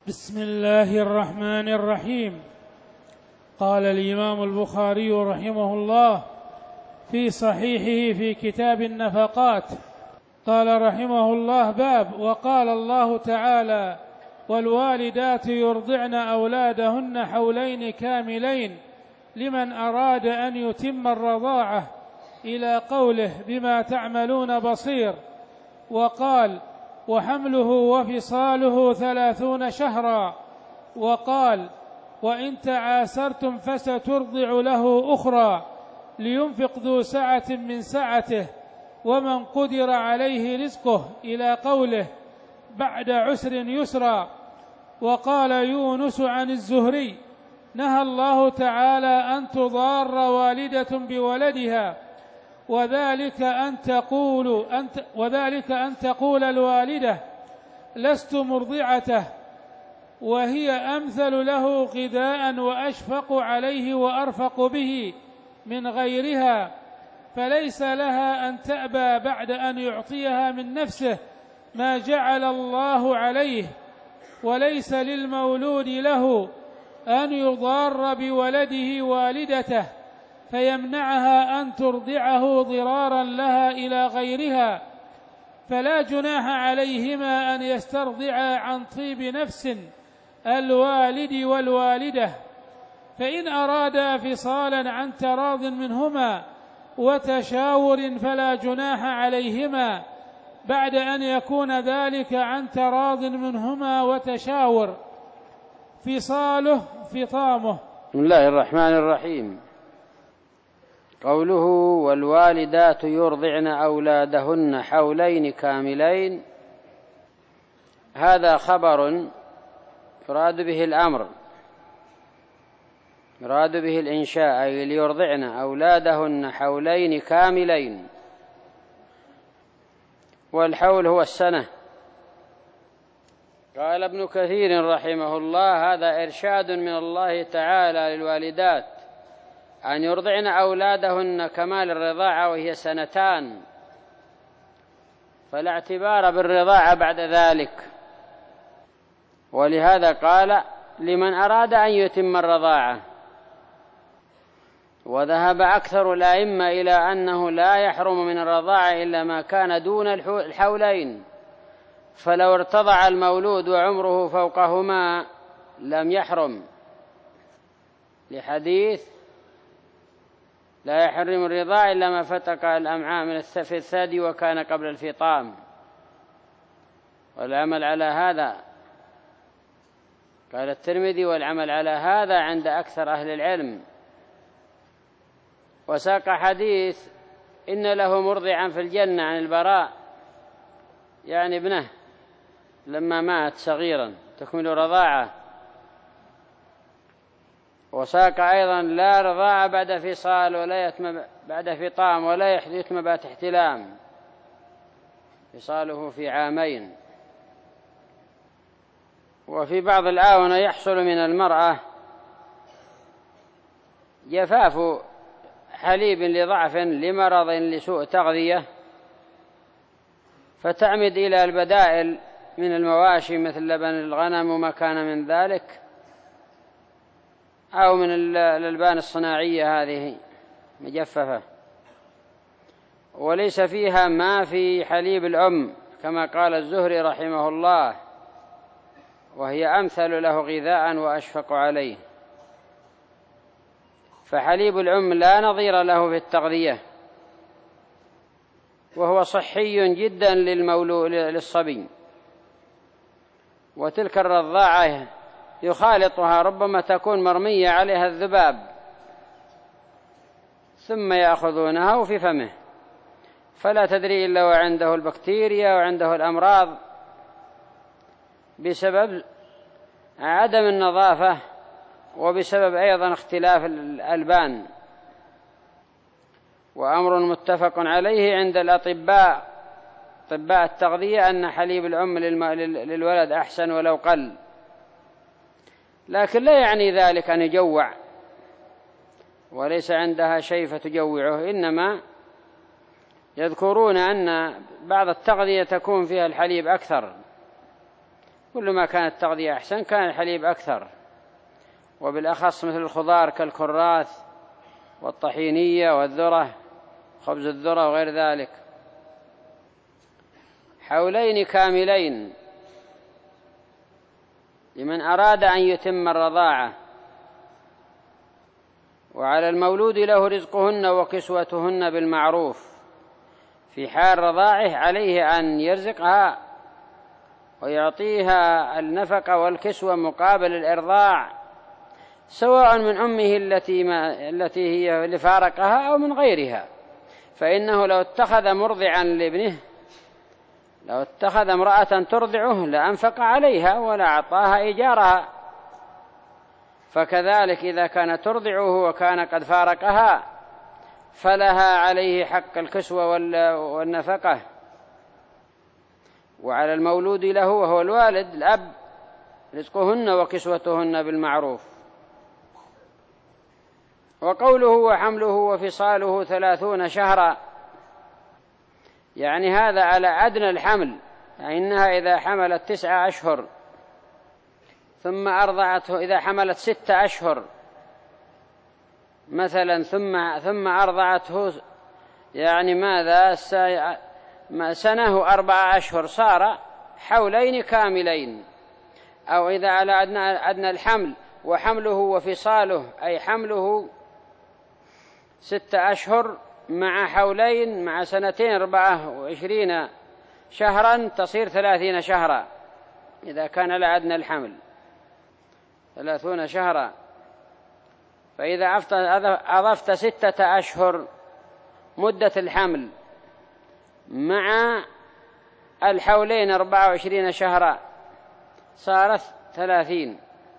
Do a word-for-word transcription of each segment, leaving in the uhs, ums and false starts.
بسم الله الرحمن الرحيم. قال الإمام البخاري رحمه الله في صحيحه في كتاب النفقات، قال رحمه الله: باب وقال الله تعالى: والوالدات يرضعن أولادهن حولين كاملين لمن أراد أن يتم الرضاعة، إلى قوله: بما تعملون بصير. وقال: وحمله وفصاله ثلاثون شهرا. وقال: وإن تعاسرتم فسترضع له أخرى لينفق ذو سعة من سعته ومن قدر عليه رزقه، إلى قوله: بعد عسر يسرا. وقال يونس عن الزهري: نهى الله تعالى أن تضار والدة بولدها، وذلك أن تقول أنت وذلك أن تقول الوالدة: لست مرضعته، وهي أمثل له غذاء وأشفق عليه وأرفق به من غيرها، فليس لها أن تأبى بعد أن يعطيها من نفسه ما جعل الله عليه، وليس للمولود له أن يضار بولده والدته فيمنعها أن ترضعه ضرارا لها إلى غيرها، فلا جناح عليهما أن يسترضعا عن طيب نفس الوالد والوالدة، فإن أرادا فصالا عن تراض منهما وتشاور فلا جناح عليهما بعد أن يكون ذلك عن تراض منهما وتشاور. فصاله فطامه. بسم الله الرحمن الرحيم. قوله: والوالدات يرضعن أولادهن حولين كاملين، هذا خبر يراد به الأمر، يراد به الإنشاء، أي ليرضعن أولادهن حولين كاملين، والحول هو السنة. قال ابن كثير رحمه الله: هذا إرشاد من الله تعالى للوالدات أن يرضعن أولادهن كمال الرضاعة وهي سنتان، فلا اعتبار بالرضاعة بعد ذلك، ولهذا قال: لمن أراد أن يتم الرضاعة. وذهب أكثر الأئمة إلى أنه لا يحرم من الرضاعة إلا ما كان دون الحولين، فلو ارتضع المولود وعمره فوقهما لم يحرم، لحديث: لا يحرم الرضاع إلا ما فتق الأمعاء من في الثدي وكان قبل الفطام. والعمل على هذا، قال الترمذي: والعمل على هذا عند أكثر أهل العلم. وساق حديث: إن له مرضعا في الجنة عن البراء، يعني ابنه لما مات صغيرا تكمل رضاعة. وساق أيضا: لا رضاعة بعد فصال ولا يتم بعد فطام ولا يتم بعد احتلام، فصاله في عامين. وفي بعض الآونة يحصل من المرأة جفاف حليب لضعف لمرض لسوء تغذية، فتعمد إلى البدائل من المواشي مثل لبن الغنم وما كان من ذلك، أو من الألبان الصناعية هذه مجففة، وليس فيها ما في حليب الأم كما قال الزهري رحمه الله: وهي أمثل له غذاء وأشفق عليه. فحليب الأم لا نظير له في التغذية، وهو صحي جدا للمولود للصبي. وتلك الرضاعة يخالطها، ربما تكون مرمية عليها الذباب ثم يأخذونها في فمه، فلا تدري إلا وعنده البكتيريا وعنده الأمراض بسبب عدم النظافة، وبسبب أيضا اختلاف الألبان. وأمر متفق عليه عند الأطباء، أطباء التغذية، أن حليب الأم للولد أحسن ولو قل، لكن لا يعني ذلك أن يجوع، وليس عندها شيء فتجوعه، إنما يذكرون أن بعض التغذية تكون فيها الحليب أكثر، كل ما كانت التغذية أحسن كان الحليب أكثر، وبالأخص مثل الخضار كالكراث والطحينية والذرة، خبز الذرة وغير ذلك. حولين كاملين لمن أراد أن يتم الرضاعة. وعلى المولود له رزقهن وكسوتهن بالمعروف، في حال رضاعه عليه أن يرزقها ويعطيها النفقة والكسوة مقابل الإرضاع، سواء من أمه التي, ما التي هي لفارقها أو من غيرها. فإنه لو اتخذ مرضعا لابنه، لو اتخذ امرأة ترضعه لأنفق عليها ولا أعطاها إيجارها، فكذلك إذا كانت ترضعه وكان قد فارقها فلها عليه حق الكسوة والنفقة. وعلى المولود له وهو الوالد الأب رزقهن وكسوتهن بالمعروف. وقوله وحمله وفصاله ثلاثون شهرا، يعني هذا على أدنى الحمل، يعني إنها إذا حملت تسعة أشهر ثم أرضعته، إذا حملت ستة أشهر مثلا ثم ثم أرضعته يعني ماذا سنة أربعة أشهر، صار حولين كاملين. أو إذا على أدنى, أدنى الحمل وحمله وفصاله، أي حمله ستة أشهر مع حولين مع سنتين أربعة وعشرين شهرا تصير ثلاثين شهرا، إذا كان على أدنى الحمل ثلاثون شهرا. فإذا أضفت ستة أشهر مدة الحمل مع الحولين أربعة وعشرين شهرا صارت ثلاثين.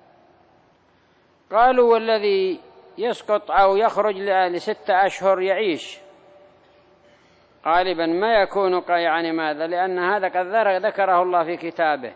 قالوا والذي يسقط أو يخرج لستة أشهر يعيش غالبا ما يكون يعني ماذا، لأن هذا قد ذكره الله في كتابه.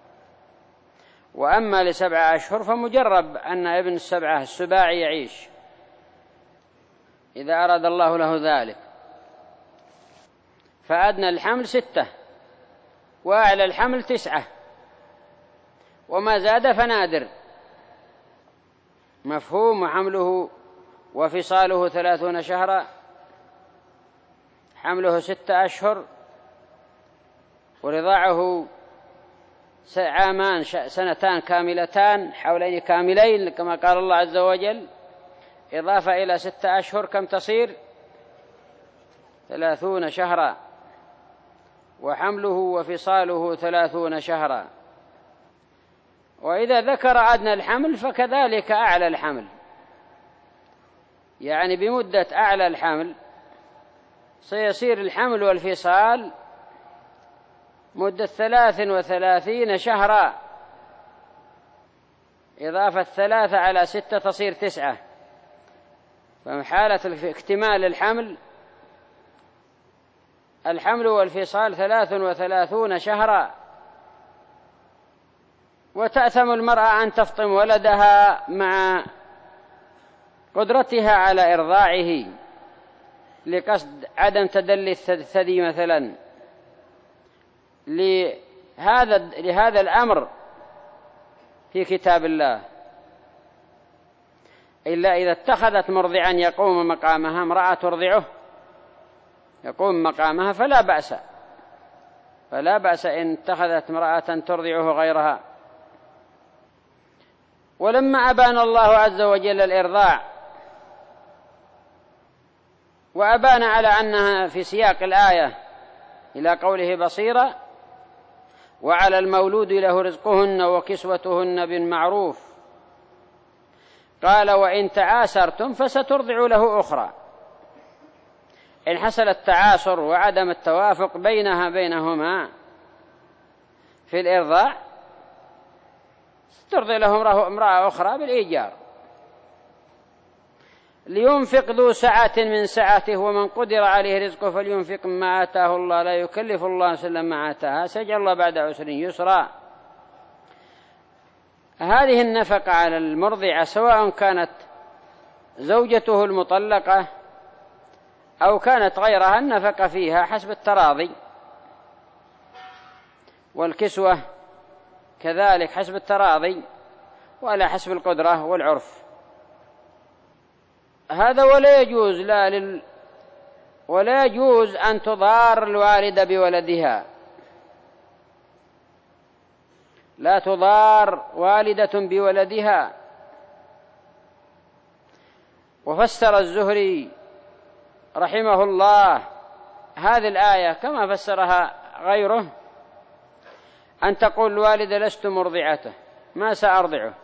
وأما لسبعة أشهر فمجرب أن ابن السبعة السباعي يعيش إذا أراد الله له ذلك. فأدنى الحمل ستة وأعلى الحمل تسعة، وما زاد فنادر. مفهوم؟ وحمله وفصاله ثلاثون شهرا، حمله ستة أشهر ورضاعه عامان سنتان كاملتان، حولين كاملين كما قال الله عز وجل، إضافة إلى ستة أشهر كم تصير؟ ثلاثون شهرا. وحمله وفصاله ثلاثون شهرا. وإذا ذكر أدنى الحمل فكذلك أعلى الحمل، يعني بمدة أعلى الحمل سيصير الحمل والفصال مدة ثلاث وثلاثين شهرا، إضافة ثلاثة على ستة تصير تسعة. فحالة اكتمال الحمل الحمل والفصال ثلاث وثلاثون شهرا. وتأثم المرأة أن تفطم ولدها مع قدرتها على إرضاعه لقصد عدم تدلي الثدي مثلا. لهذا لهذا الأمر في كتاب الله، إلا إذا اتخذت مرضعا يقوم مقامها، امرأة ترضعه يقوم مقامها فلا بأس، فلا بأس إن اتخذت امرأة ترضعه غيرها. ولما أبان الله عز وجل الإرضاع وأبان على أنها في سياق الآية إلى قوله بصيرا وعلى المولود له رزقهن وكسوتهن بالمعروف، قال وإن تعاسرتم فسترضع له أخرى. إن حصل التعاسر وعدم التوافق بينها بينهما في الإرضاع ترضع له امرأة أخرى بالإيجار. لينفق ذو سعة من سعته ومن قدر عليه رزقه فلينفق ما آتاه الله لا يكلف الله نفسا ما آتاها سيجعل الله بعد عسر يسرا. هذه النفقة على المرضعة سواء كانت زوجته المطلقة أو كانت غيرها النفقة فيها حسب التراضي. والكسوة كذلك حسب التراضي ولا حسب القدرة والعرف. هذا ولا يجوز لا لل ولا يجوز أن تضار الوالدة بولدها، لا تضار والدة بولدها. وفسر الزهري رحمه الله هذه الآية كما فسرها غيره، أن تقول الوالدة لست مرضعته، ما سأرضعه،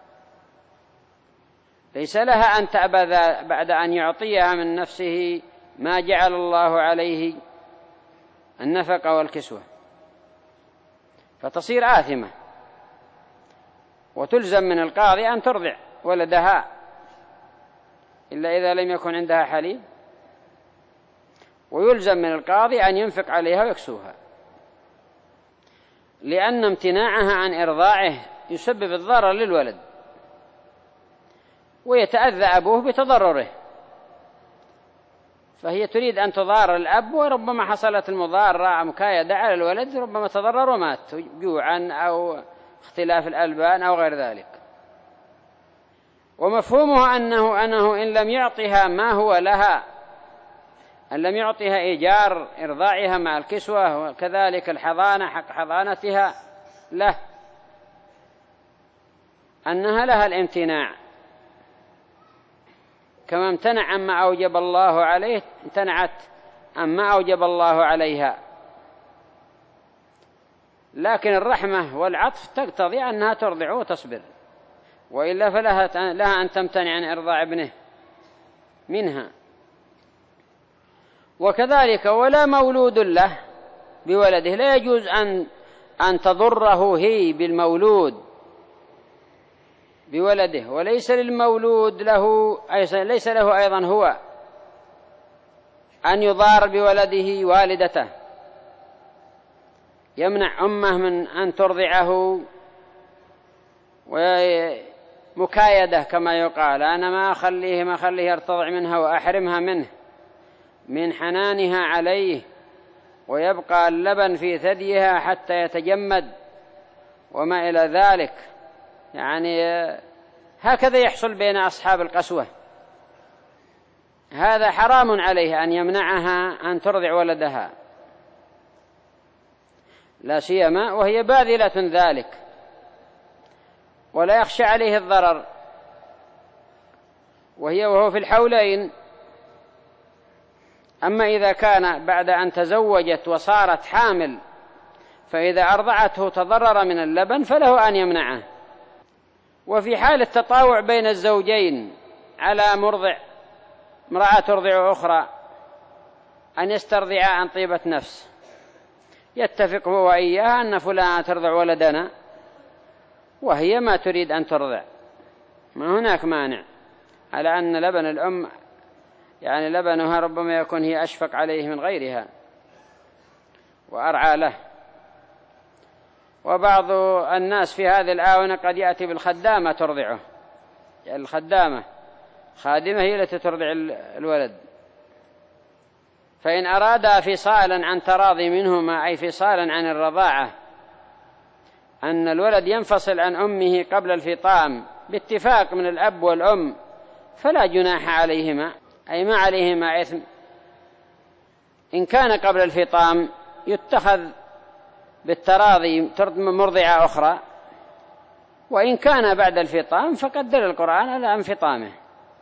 ليس لها أن تأبى بعد أن يعطيها من نفسه ما جعل الله عليه النفقة والكسوة، فتصير آثمة وتلزم من القاضي أن ترضع ولدها إلا إذا لم يكن عندها حليب، ويلزم من القاضي أن ينفق عليها ويكسوها، لأن امتناعها عن إرضاعه يسبب الضرر للولد ويتأذى أبوه بتضرره، فهي تريد أن تضار الأب، وربما حصلت المضارة مكايدة على الولد، ربما تضرر ومات جوعا أو اختلاف الألبان أو غير ذلك. ومفهومه أنه, أنه إن لم يعطها ما هو لها، أن لم يعطها إيجار إرضاعها مع الكسوة وكذلك الحضانة حق حضانتها له، أنها لها الامتناع، كما امتنع عما أوجب الله عليه امتنعت عما أوجب الله عليها. لكن الرحمة والعطف تقتضي أنها ترضع وتصبر، وإلا فلها لها أن تمتنع عن إرضاع ابنه منها. وكذلك ولا مولود له بولده، لا يجوز أن أن تضره هي بالمولود بولده، وليس للمولود له ليس له أيضا هو أن يضار بولده والدته، يمنع أمه من أن ترضعه ومكايدة كما يقال، أنا ما أخليه ما أخليه يرتضع منها وأحرمها منه من حنانها عليه، ويبقى اللبن في ثديها حتى يتجمد وما إلى ذلك. يعني هكذا يحصل بين أصحاب القسوة، هذا حرام عليه أن يمنعها أن ترضع ولدها، لا سيما وهي باذلة ذلك ولا يخشى عليه الضرر، وهي وهو في الحولين. أما إذا كان بعد أن تزوجت وصارت حامل، فإذا أرضعته تضرر من اللبن فله أن يمنعه. وفي حال التطاوع بين الزوجين على مرضع امرأة ترضع أخرى أن يسترضعا عن طيبة نفس، يتفق هو وإياها أن فلانة ترضع ولدنا وهي ما تريد أن ترضع، ما هناك مانع، على أن لبن الأم يعني لبنها ربما يكون هي أشفق عليه من غيرها وأرعى له. وبعض الناس في هذه الآونة قد يأتي بالخدامة ترضعه، يعني الخدامة خادمة هي التي ترضع الولد، فإن أرادا فصالا عن تراضي منهما، أي فصالا عن الرضاعة، أن الولد ينفصل عن أمه قبل الفطام باتفاق من الأب والأم، فلا جناح عليهما، أي ما عليهما إثم. إن كان قبل الفطام يتخذ بالتراضي مرضعة أخرى، وإن كان بعد الفطام فقد دل القرآن على انفطامه،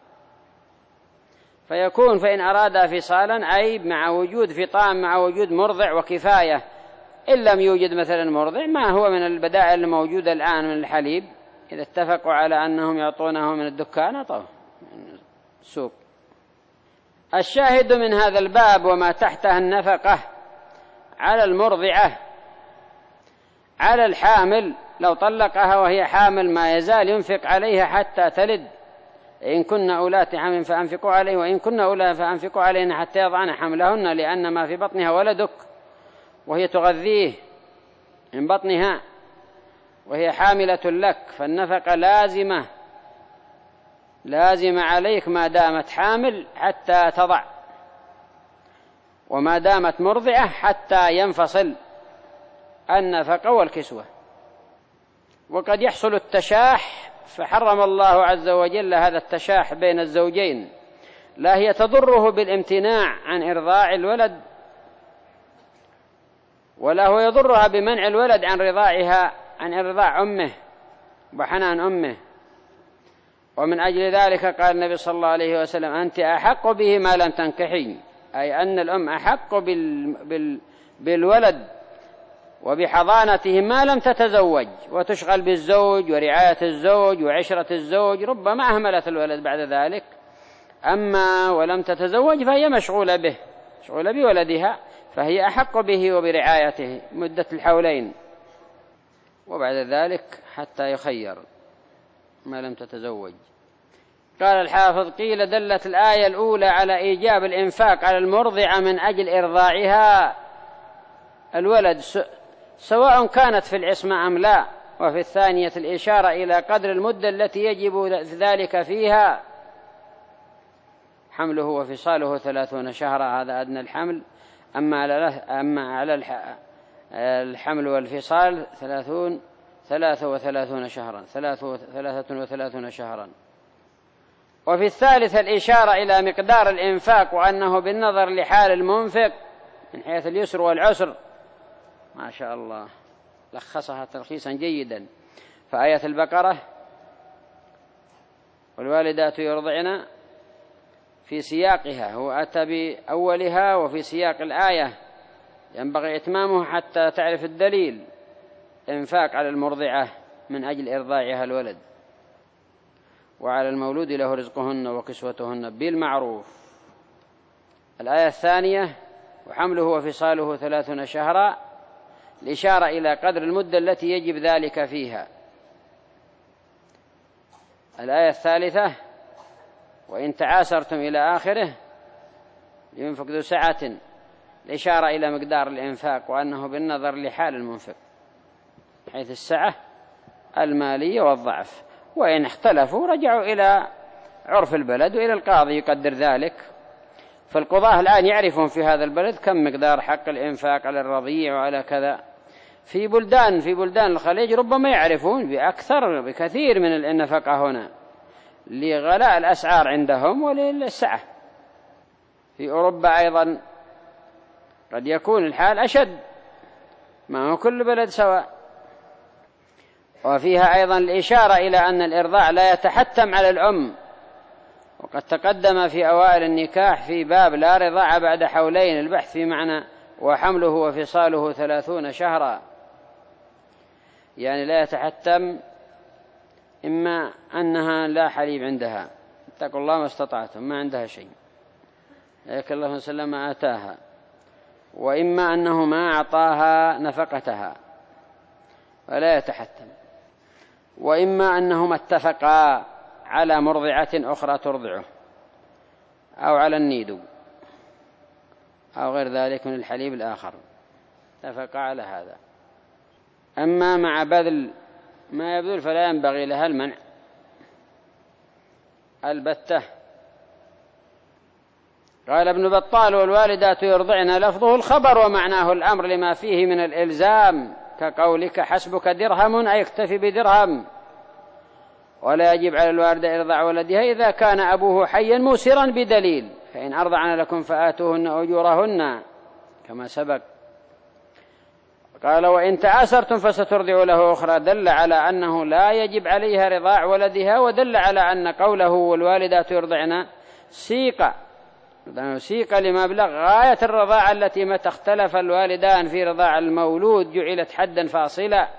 فيكون فإن أراد فصالا أي مع وجود فطام مع وجود مرضع وكفاية، إن لم يوجد مثلا مرضع ما هو من البدائل الموجودة الآن من الحليب، إذا اتفقوا على أنهم يعطونه من الدكان أعطوه من السوق. الشاهد من هذا الباب وما تحته النفقة على المرضعة، على الحامل لو طلقها وهي حامل ما يزال ينفق عليها حتى تلد، إن كن أولات حمل فأنفقوا عليه، وإن كن أولات فأنفقوا عليهن حتى يضعن حملهن، لأن ما في بطنها ولدك وهي تغذيه من بطنها وهي حاملة لك، فالنفقة لازمة لازمة عليك ما دامت حامل حتى تضع، وما دامت مرضعة حتى ينفصل النفقة والكسوة. وقد يحصل التشاح، فحرم الله عز وجل هذا التشاح بين الزوجين، لا هي تضره بالامتناع عن إرضاع الولد، ولا هو يضرها بمنع الولد عن رضاعها، عن إرضاع أمه وحنان أمه. ومن أجل ذلك قال النبي صلى الله عليه وسلم: أنت أحق به ما لم تنكحي، أي أن الأم أحق بال... بال... بالولد وبحضانته ما لم تتزوج وتشغل بالزوج ورعاية الزوج وعشرة الزوج، ربما أهملت الولد بعد ذلك. أما ولم تتزوج فهي مشغولة به، مشغولة بولدها، فهي أحق به وبرعايته مدة الحولين، وبعد ذلك حتى يخير ما لم تتزوج. قال الحافظ: قيل دلت الآية الأولى على إيجاب الإنفاق على المرضعة من أجل إرضاعها الولد سواء كانت في العصمة أم لا، وفي الثانية الإشارة إلى قدر المدة التي يجب ذلك فيها، حمله وفصاله ثلاثون شهرا، هذا أدنى الحمل. أما على أما على الحمل والفصال ثلاثون ثلاثة وثلاثون شهرا ثلاثة وثلاثون شهرا. وفي الثالثة الإشارة إلى مقدار الإنفاق، وأنه بالنظر لحال المنفق من حيث اليسر والعسر. ما شاء الله، لخصها تلخيصا جيدا. فآية البقرة: والوالدات يرضعن في سياقها، هو أتى بأولها وفي سياق الآية، ينبغي إتمامه حتى تعرف الدليل. إنفاق على المرضعة من أجل إرضاعها الولد، وعلى المولود له رزقهن وكسوتهن بالمعروف. الآية الثانية: وحمله وفصاله ثلاثون شهرا، الإشارة إلى قدر المدة التي يجب ذلك فيها. الآية الثالثة: وإن تعاسرتم إلى آخره، ينفق ذو سعة، الإشارة إلى مقدار الإنفاق، وأنه بالنظر لحال المنفق حيث السعة المالية والضعف. وإن اختلفوا رجعوا إلى عرف البلد وإلى القاضي يقدر ذلك. فالقضاة الآن يعرفون في هذا البلد كم مقدار حق الإنفاق على الرضيع وعلى كذا. في بلدان في بلدان الخليج ربما يعرفون بأكثر بكثير من النفقة هنا، لغلاء الأسعار عندهم وللسعة. في أوروبا أيضا قد يكون الحال أشد، ما هو كل بلد سواء. وفيها أيضا الإشارة إلى أن الإرضاع لا يتحتم على الأم، وقد تقدم في أوائل النكاح في باب لا رضاعة بعد حولين البحث في معنى وحمله وفصاله ثلاثون شهرا، يعني لا يتحتم، إما أنها لا حليب عندها، اتقوا الله ما استطعتم، ما عندها شيء لكن الله وسلم ما آتاها، وإما أنه ما أعطاها نفقتها فلا يتحتم، وإما أنهما اتفقا على مرضعة أخرى ترضعه، أو على النيدو أو غير ذلك من الحليب الآخر، اتفقا على هذا. أما مع بذل ما يبذل فلا ينبغي لها المنع البتة. قال ابن بطال: والوالدات يرضعن لفظه الخبر ومعناه الأمر لما فيه من الإلزام، كقولك حسبك درهم أي اكتفي بدرهم. ولا يجب على الوالدة إرضاع ولدها إذا كان أبوه حيا موسرا بدليل، فإن أرضعن لكم فآتوهن أجورهن كما سبق. قال: وإن تعاسرتم فسترضع له أخرى، دل على أنه لا يجب عليها رضاع ولدها، ودل على أن قوله والوالدات يرضعن سيق سيق لمبلغ غاية الرضاعة التي متى اختلف الوالدان في رضاع المولود جعلت حدا فاصلا.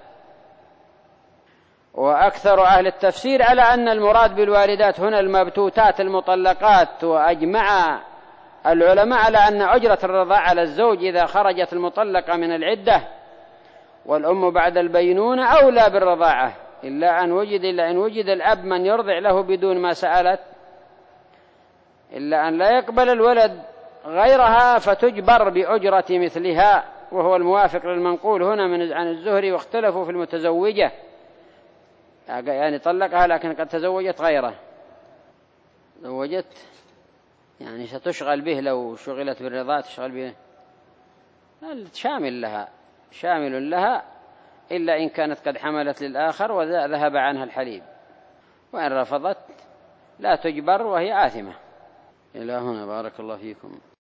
وأكثر أهل التفسير على أن المراد بالوالدات هنا المبتوتات المطلقات، وأجمع العلماء على أن أجرة الرضاعة على الزوج إذا خرجت المطلقة من العدة، والأم بعد البينونة أولى بالرضاعة، إلا أن وجد إلا أن وجد الأب من يرضع له بدون ما سألت، إلا أن لا يقبل الولد غيرها فتجبر بأجرة مثلها، وهو الموافق للمنقول هنا من عن الزهري. واختلفوا في المتزوجة، يعني طلقها لكن قد تزوجت غيره، تزوجت يعني ستشغل به، لو شغلت بالرضاعة تشغل به، شامل لها شامل لها إلا إن كانت قد حملت للآخر وذهب عنها الحليب، وإن رفضت لا تجبر وهي آثمة. إلى هنا، بارك الله فيكم.